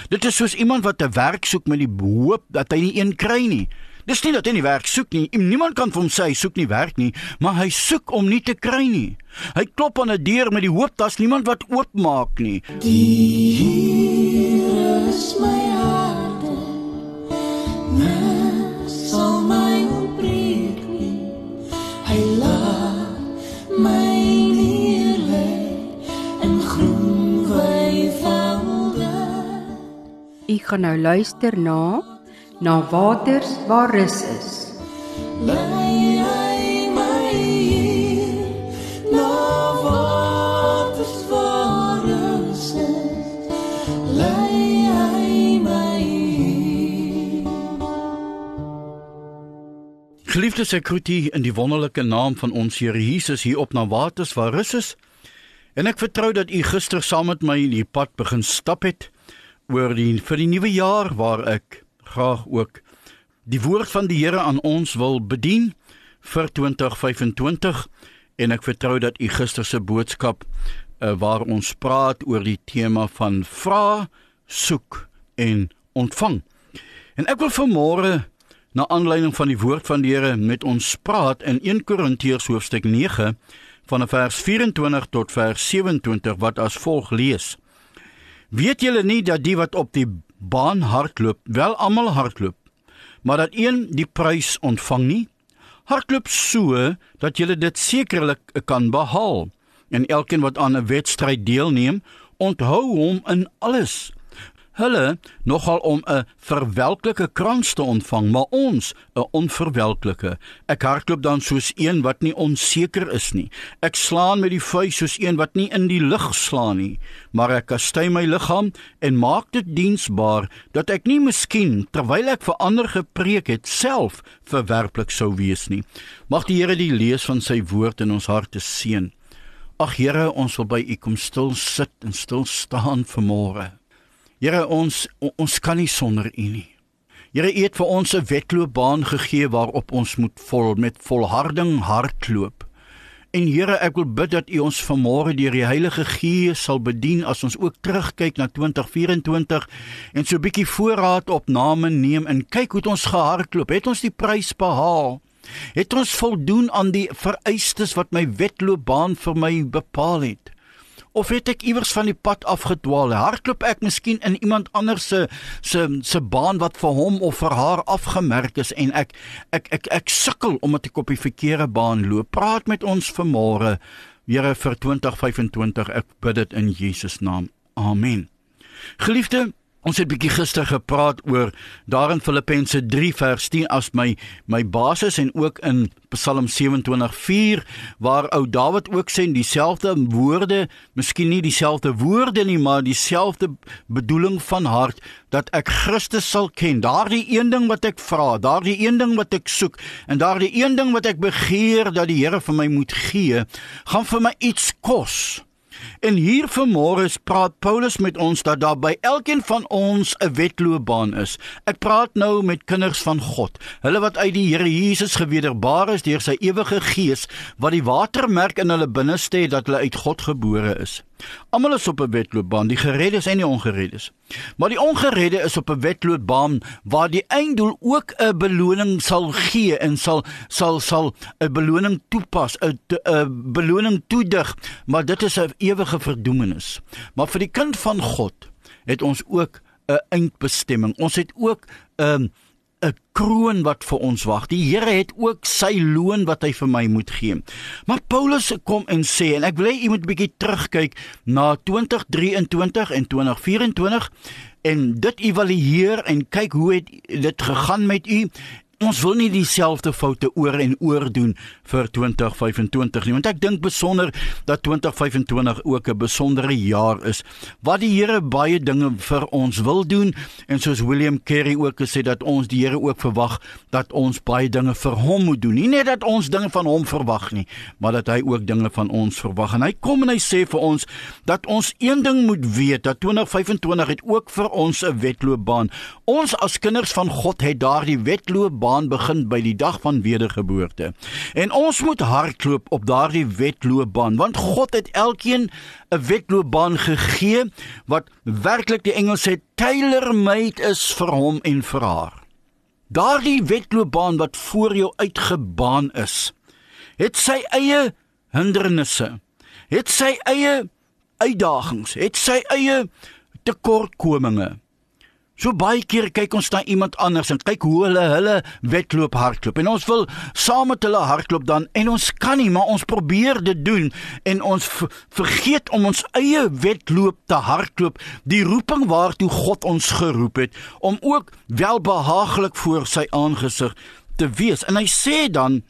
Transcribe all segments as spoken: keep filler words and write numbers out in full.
Dit is soos iemand wat 'n werk soek met die hoop dat hy nie een kry nie. Dis nie dat hy nie werk soek nie, niemand kan vir hom sê hy soek nie werk nie, maar hy soek om nie te kry nie. Hy klop aan 'n deur met die hoop, daar's niemand wat oopmaak nie. Die Here is my harte, niks sal my ontbreek nie. Hy laat my neerlê in groen weivelde. U gaan nou luister na Na waters waar rus is. Lei hy my hier, na waters waar rus is. Lei hy my hier. Geliefdes, ek groet u in die wonderlike naam van ons Here Jesus hier op Na waters waar rus is. En ek vertrou dat u gister saam met my die pad begin stap het oor die vir die nuwe jaar waar ek graag ook die woord van die Here aan ons wil bedien vir twintig vyf-en-twintig, en ek vertrou dat u gister se boodskap uh, waar ons praat oor die tema van vra, soek en ontvang. En ek wil vanmôre na aanleiding van die woord van die Here met ons praat in Eerste Korintiërs hoofstuk nege van vers vyf-en-twintig tot vers ses-en-twintig wat as volg lees. Weet julle nie dat die wat op die baan hardloop, wel almal hardloop, maar dat een die prys ontvang nie? Hardloop so, dat julle dit sekerlik kan behaal, en elkeen wat aan 'n wedstryd deelneem, onthou hom in alles. Hulle nogal om 'n verwelklike krans te ontvang, maar ons 'n onverwelklike. Ek hardloop dan soos een wat nie onseker is nie. Ek slaan met die vuis soos een wat nie in die lug slaan nie, maar ek kastei my liggaam en maak dit diensbaar, dat ek nie miskien, terwyl ek vir ander gepreek het, self verwerplik sou wees nie. Mag die Here die lees van sy woord in ons harte seën. Ag Here, ons wil by u kom stil sit en stil staan vanmôre. Here, ons, ons kan nie sonder u nie. Here, u het vir ons 'n wedloopbaan gegee waarop ons moet vol, met volharding hardloop. En Here, ek wil bid dat u ons vanmôre deur die Heilige Gees sal bedien as ons ook terugkyk na twintig vyf-en-twintig en so 'n bietjie voorraad opname neem en kyk hoe het ons gehardloop. Het ons die prys behaal? Het ons voldoen aan die vereistes wat my wedloopbaan vir my bepaal het? Of het ek iewers van die pad afgedwaal? Hardloop ek miskien in iemand anders se se se baan wat vir hom of vir haar afgemerk is en ek ek ek ek sukkel omdat ek op die verkeerde baan loop. Praat met ons vanmôre, Here, vir twintig vyf-en-twintig. Ek bid dit in Jesus naam. Amen. Geliefde, ons het bietjie gister gepraat oor daar in Filippense drie vers tien as my my basis en ook in Psalm sewe-en-twintig vier waar ou Dawid ook sê dieselfde woorde, miskien nie dieselfde woorde nie, maar dieselfde bedoeling van hart, dat ek Christus sal ken. Daardie een ding wat ek vra, daardie een ding wat ek soek en daardie een ding wat ek begeer dat die Here vir my moet gee, gaan vir my iets kos. En hier vanmôre praat Paulus met ons dat daar by elkeen van ons 'n wedloopbaan is. Ek praat nou met kinders van God, hulle wat uit die Here Jesus gewederbaar is deur sy ewige Gees, wat die watermerk in hulle binneste het dat hulle uit God gebore is. Almal is op 'n wedloopbaan, die gereddes en die ongereddes. Maar die ongeredde is op 'n wedloopbaan waar die einddoel ook 'n beloning sal gee en sal sal sal 'n beloning toepas, 'n 'n beloning toedig, maar dit is 'n ewige verdoemenis. Maar vir die kind van God het ons ook 'n eindbestemming. Ons het ook 'n um, 'n kroon wat vir ons wag. Die Here het ook sy loon wat hy vir my moet gee. Maar Paulus kom en sê, en ek wil hê u moet 'n bietjie terugkyk na twintig drie-en-twintig en twintig vyf-en-twintig en dit evalueer en kyk hoe het dit gegaan met u. Ons wil nie dieselfde foute oor en oor doen vir twintig vyf-en-twintig nie, want ek dink besonder dat twintig vyf-en-twintig ook 'n besondere jaar is, wat die Here baie dinge vir ons wil doen, en soos William Carey ook gesê, dat ons die Here ook verwag, dat ons baie dinge vir hom moet doen, nie net dat ons dinge van hom verwag nie, maar dat hy ook dinge van ons verwag, en hy kom en hy sê vir ons, dat ons een ding moet weet, dat twintig vyf-en-twintig het ook vir ons 'n wedloopbaan. Ons as kinders van God het daar die wedloopbaan wedloopbaan begin by die dag van wedergeboorte. En ons moet hardloop op daardie wedloopbaan, want God het elkeen 'n wedloopbaan gegee, wat werklik die Engels sê, tailor-made is vir hom en vir haar. Daardie wedloopbaan wat voor jou uitgebaan is, het sy eie hindernisse, het sy eie uitdagings, het sy eie tekortkominge. So baie keer kyk ons na iemand anders en kyk hoe hulle hulle wedloop hardloop. En ons wil saam met hulle hardloop dan, en ons kan nie, maar ons probeer dit doen, en ons vergeet om ons eie wedloop te hardloop, die roeping waartoe God ons geroep het, om ook welbehaaglik voor sy aangesig te wees. En hy sê dan,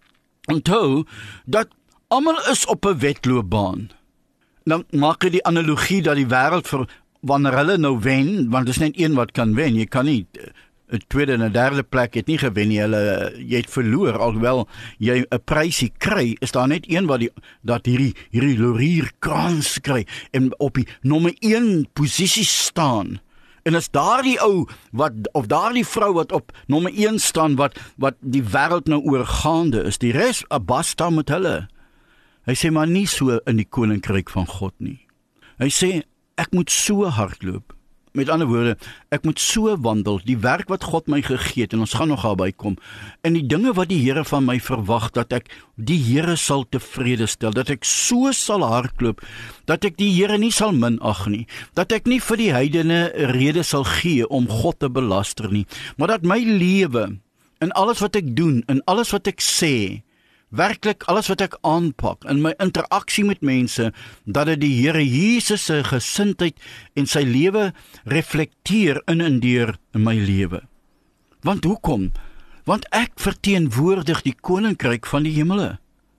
onthou, dat almal is op 'n wedloopbaan. Dan maak hy die analogie dat die wêreld vir wanneer hulle nou wen, want dit is net een wat kan wen, jy kan nie 'n tweede en 'n derde plek het nie gewen nie, hulle jy het verloor, alhoewel jy 'n prysie kry, is daar net een wat die dat hierdie hierdie laurierkrans kry en op die nommer een posisie staan. En is daardie ou wat of daardie vrou wat op nommer een staan wat wat die wêreld nou oorgaande is, die res basta met hulle. Hy sê maar nie so in die koninkryk van God nie. Hy sê ek moet so hardloop. Met ander woorde, ek moet so wandel, die werk wat God my gegee het, en ons gaan nog daarby kom, en die dinge wat die Here van my verwag, dat ek die Here sal tevrede stel, dat ek so sal hardloop, dat ek die Here nie sal minag nie, dat ek nie vir die heidene rede sal gee om God te belaster nie, maar dat my lewe, en alles wat ek doen, en alles wat ek sê, werklik alles wat ek aanpak in my interaksie met mense, dat dit die Here Jesus se gesindheid en sy lewe reflekteer in en deur in my lewe. Want hoekom? Want ek verteenwoordig die koninkryk van die hemele.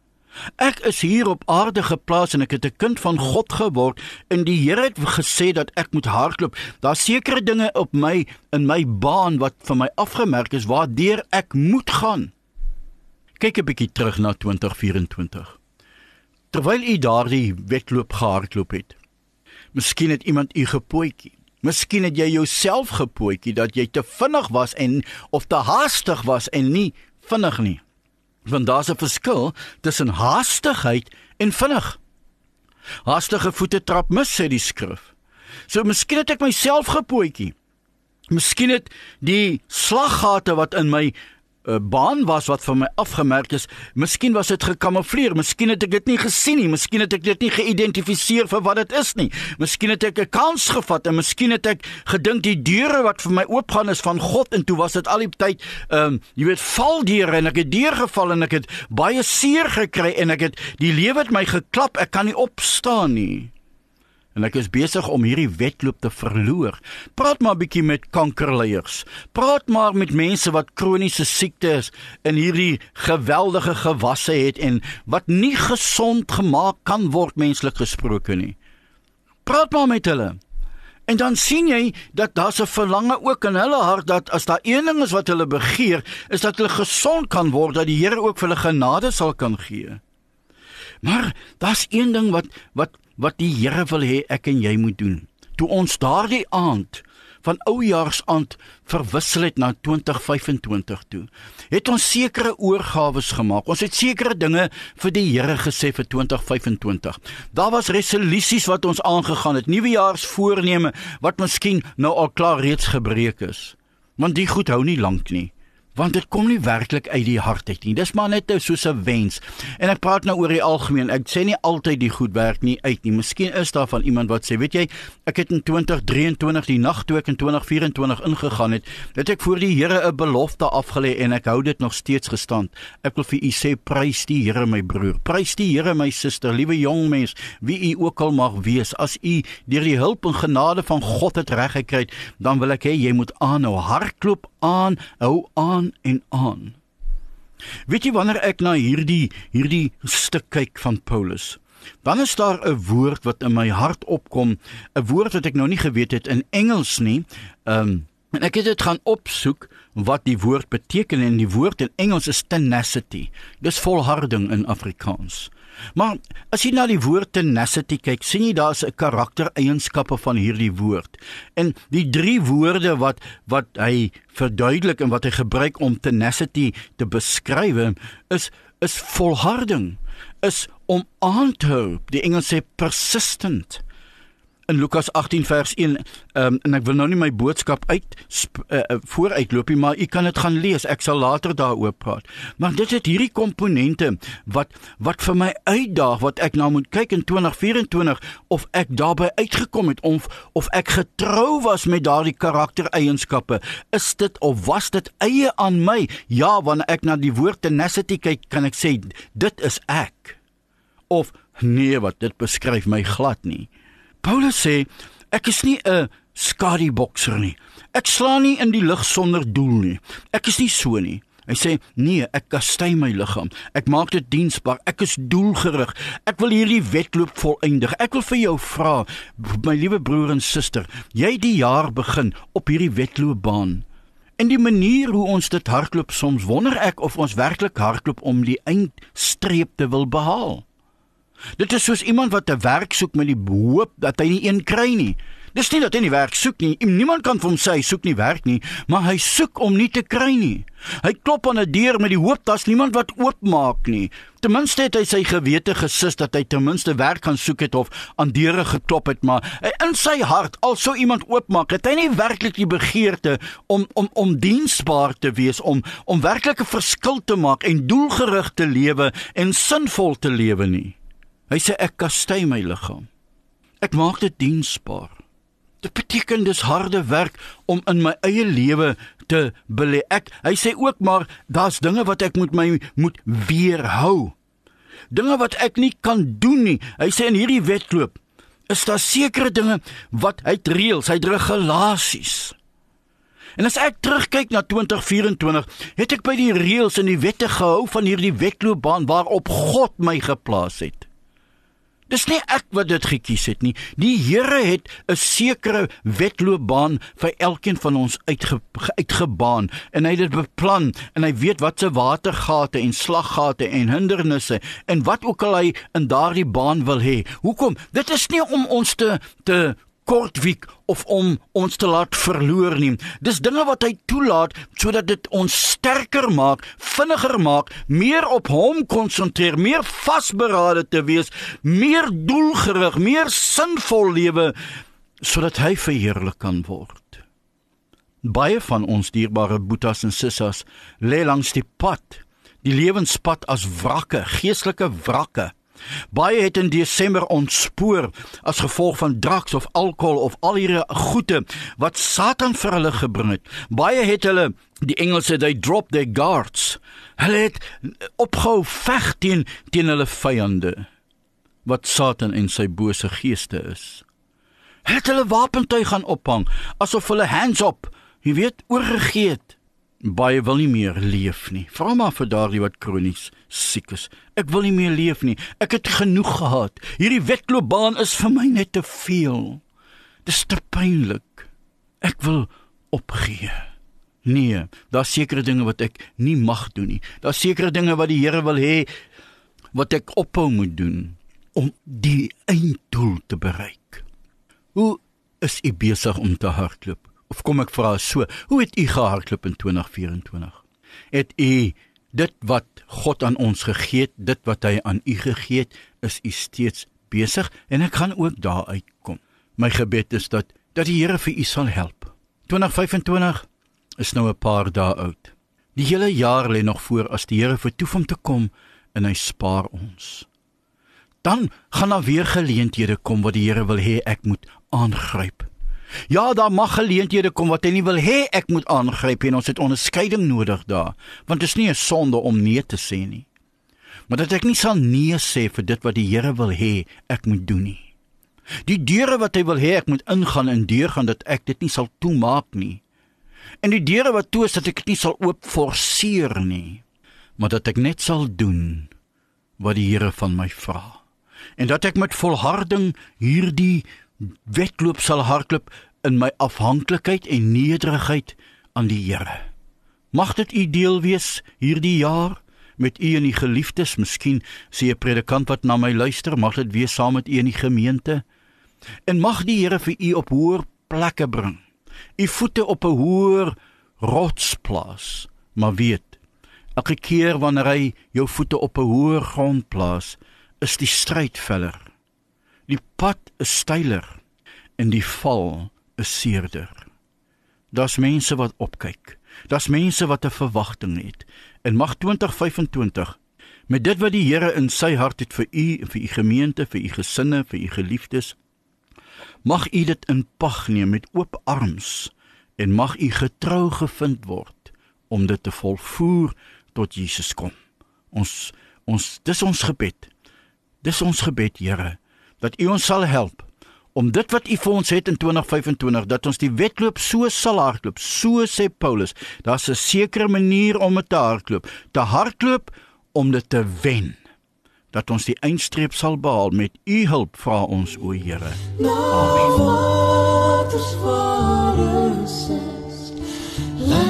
Ek is hier op aarde geplaas en ek het 'n kind van God geword, en die Here het gesê dat ek moet hardloop. Daar's sekere dinge op my in my baan wat vir my afgemerk is waardeur ek moet gaan. Kyk 'n bietjie terug na twintig vyf-en-twintig. Terwyl u daardie wedloop gehardloop het, miskien het iemand u gepootjie. Miskien het jy jouself gepootjie dat jy te vinnig was en of te haastig was en nie vinnig nie. Want daar's 'n verskil tussen haastigheid en vinnig. Haastige voete trap mis, sê die skrif. So miskien het ek myself gepootjie. Miskien het die slaggate wat in my uh, baan was wat vir my afgemerk is, miskien was dit gekamoufleer, miskien het ek dit nie gesien nie, miskien het ek dit nie geïdentifiseer vir wat dit is nie, miskien het ek 'n kans gevat, en miskien het ek gedink die deure wat vir my oopgaan is van God, en toe was dit al die tyd, um, jy weet, valdeure, en ek het deurgeval, en ek het baie seer gekry, en ek het, die lewe het my geklap, ek kan nie opstaan nie. En ek is besig om hierdie wedloop te verloor. Praat maar 'n bietjie met kankerleiers. Praat maar met mense wat kroniese siektes en hierdie geweldige gewasse het en wat nie gesond gemaak kan word menslik gesproke nie. Praat maar met hulle. En dan sien jy dat daar's 'n verlange ook in hulle hart dat as daar een ding is wat hulle begeer, is dat hulle gesond kan word, dat die Here ook vir hulle genade sal kan gee. Maar daar's een ding wat wat wat die Here wil hê ek en jy moet doen. Toe ons daardie aand van oujaarsaand verwissel het na twintig vyf-en-twintig toe, het ons sekere oorgawes gemaak. Ons het sekere dinge vir die Here gesê vir twintig vyf-en-twintig. Daar was resolusies wat ons aangegaan het, nuwejaarsvoorneme wat miskien nou al klaar reeds gebreek is. Want die goed hou nie lank nie. Want dit kom nie werklik uit die hart uit nie. Dis maar net soos 'n wens. En ek praat nou oor die algemeen. Ek sê nie altyd die goed werk nie uit nie. Miskien is daar van iemand wat sê, weet jy, ek het in twintig drieëntwintig die nag toe ek in twintig vyf-en-twintig ingegaan het, het ek voor die Here 'n belofte afgelê en ek hou dit nog steeds gestand. Ek wil vir u sê, prys die Here my broer. Prys die Here my suster, liewe jong mens, wie u ook al mag wees. As u deur die hulp en genade van God het reg gekry, dan wil ek hê jy moet aanhou. Hardloop aan, hou aan en aan. Weet jy, wanneer ek na hierdie hierdie stuk kyk van Paulus, dan is daar 'n woord wat in my hart opkom, 'n woord wat ek nou nie geweet het in Engels nie, um, en ek het dit gaan opsoek wat die woord beteken, en die woord in Engels is tenacity. Dis volharding in Afrikaans. Maar as jy na die woord tenacity kyk, sien jy daar is 'n karaktereienskappe van hierdie woord. En die drie woorde wat wat hy verduidelik en wat hy gebruik om tenacity te beskryf, is is volharding, is om aan te hou. Die Engels sê persistent. In Lukas agttien vers een, um, en ek wil nou nie my boodskap uit uh, vooruitloop nie, maar u kan dit gaan lees, ek sal later daaroor praat. Maar dit het hierdie komponente wat wat vir my uitdaag, wat ek nou moet kyk in twintig vyf-en-twintig of ek daarby uitgekom het, of of ek getrou was met daardie karaktereienskappe. Is dit of was dit eie aan my? Ja, wanneer ek na die woord tenacity kyk, kan ek sê dit is ek. Of nee, wat dit beskryf my glad nie. Paulus sê, ek is nie 'n skadiebokser nie. Ek slaan nie in die lug sonder doel nie. Ek is nie so nie. Hy sê, nee, ek kastei my liggaam. Ek maak dit diensbaar. Ek is doelgerig. Ek wil hierdie wedloop voleindig. Ek wil vir jou vra, my liewe broer en suster, jy die jaar begin op hierdie wedloopbaan. En die manier hoe ons dit hardloop, soms wonder ek of ons werklik hardloop om die eindstreep te wil behaal. Dit is soos iemand wat 'n werk soek met die hoop dat hy nie een kry nie. Dis nie dat hy nie werk soek nie. Niemand kan vir hom sê hy soek nie werk nie, maar hy soek om nie te kry nie. Hy klop aan 'n deur met die hoop daar's niemand wat oopmaak nie. Ten minste het hy sy gewete gesis dat hy ten minste werk gaan soek het of aan deure geklop het, maar in sy hart, al sou iemand oopmaak, het hy nie werklik die begeerte om om om diensbaar te wees, om om werklik 'n verskil te maak en doelgerig te lewe en sinvol te lewe nie. Hy sê, ek kastei my liggaam. Ek maak dit diensbaar. Dit beteken dis harde werk om in my eie lewe te belê. Ek, hy sê ook maar, daar's dinge wat ek moet my moet weerhou. Dinge wat ek nie kan doen nie. Hy sê in hierdie wedloop, is daar sekere dinge wat hy het reëls, hy het regulasies. En as ek terugkyk na twintig vyf-en-twintig, het ek by die reëls en die wette gehou van hierdie wedloopbaan waarop God my geplaas het. Dis nie ek wat dit gekies het nie. Die Here het 'n sekere wedloopbaan vir elkeen van ons uitge, uitgebaan en hy het dit beplan en hy weet wat se watergate en slaggate en hindernisse en wat ook al hy in daardie baan wil hê. Hoekom? Dit is nie om ons te te kortwiek of om ons te laat verloor nie. Dis dinge wat hy toelaat sodat dit ons sterker maak, vinniger maak, meer op hom konsentreer, meer vasberade te wees, meer doelgerig, meer sinvol lewe, sodat hy verheerlik kan word. Baie van ons dierbare boetas en sissas lê langs die pad, die lewenspad as wrakke, geestelike wrakke. Baie het in Desember ontspoor as gevolg van drugs of alkohol of al hierdie goede wat Satan vir hulle gebring het. Baie het hulle, die Engelse, they drop their guards. Hulle het opgehou veg teen, teen hulle vyande, wat Satan en sy bose geeste is. Hulle het hulle wapentuig gaan ophang, asof hulle hands up, jy weet, oorgegee het. Baie wil nie meer leef nie. Vra maar vir daardie wat kronies siek is. Ek wil nie meer leef nie. Ek het genoeg gehad. Hierdie wedloopbaan is vir my net te veel. Dis te pynlik. Ek wil opgee. Nee, daar's sekere dinge wat ek nie mag doen nie. Daar's sekere dinge wat die Here wil hê wat ek ophou moet doen om die einddoel te bereik. Hoe is u besig om te hardloop? Of kom ek vra so, hoe het u gehardloop in twintig vyf-en-twintig? Het u dit wat God aan ons gegee het, dit wat hy aan u gegee het, is u steeds besig? En ek gaan ook daar uitkom. My gebed is dat, dat die Here vir u sal help. twintig vyf-en-twintig is nou 'n paar dae oud. Die hele jaar lê nog voor as die Here vertoef om te kom en hy spaar ons. Dan gaan daar weer geleenthede kom wat die Here wil hê ek moet aangryp. Ja, daar mag geleenthede kom wat hy nie wil hê ek moet aangryp en ons het onderskeiding nodig daar, want dit is nie 'n sonde om nee te sê nie. Maar dat ek nie sal nee sê vir dit wat die Here wil hê ek moet doen nie. Die deure wat hy wil hê ek moet ingaan en deurgaan, dat ek dit nie sal toemaak nie. En die deure wat toe is, dat ek dit nie sal oop forceer nie, maar dat ek net sal doen wat die Here van my vra. En dat ek met volharding hierdie wedloop sal hardloop in my afhanklikheid en nederigheid aan die Here. Mag dit u deel wees hierdie jaar, met u en die geliefdes. Miskien sê 'n predikant wat na my luister, mag dit wees saam met u in die gemeente. En mag die Here vir u op hoër plekke bring. U voete op 'n hoër rots plaas. Maar weet, elke keer wanneer hy jou voete op 'n hoër grond plaas, is die stryd veller. Die pad is steiler en die val is seerder. Daar's mense wat opkyk. Daar's mense wat 'n verwagting het. En mag twintig vyfentwintig, met dit wat die Here in sy hart het vir u, vir u gemeente, vir u gesinne, vir u geliefdes, mag u dit in pag neem met oop arms en mag u getrou gevind word om dit te volvoer tot Jesus kom. Ons, ons, dis ons gebed. Dis ons gebed, Here, dat u ons sal help om dit wat u vir ons het in twintig vyfentwintig, dat ons die wedloop so sal hardloop, so sê Paulus, daar's 'n sekere manier om dit te hardloop, te hardloop om dit te wen, dat ons die eindstreep sal behaal. Met u hulp vra ons, o Here. Amen.